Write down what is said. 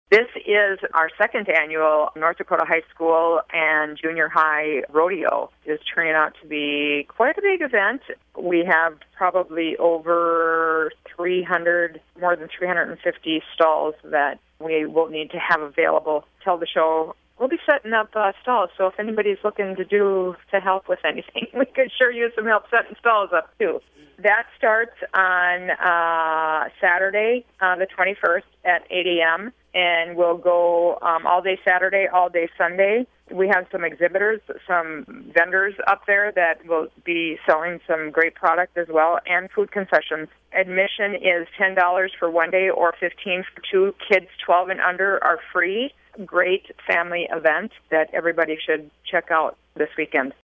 This is our second annual North Dakota High School and Junior High Rodeo. It's turning out to be quite a big event. We have probably over more than 350 stalls that we will need to have available till the show. We'll be setting up stalls, so if anybody's looking to help with anything, we could sure use some help setting stalls up, too. That starts on Saturday, the 21st at 8 a.m., and we'll go all day Saturday, all day Sunday. We have some exhibitors, some vendors up there that will be selling some great product as well, and food concessions. Admission is $10 for one day or $15 for two. Kids 12 and under are free. Great family event that everybody should check out this weekend.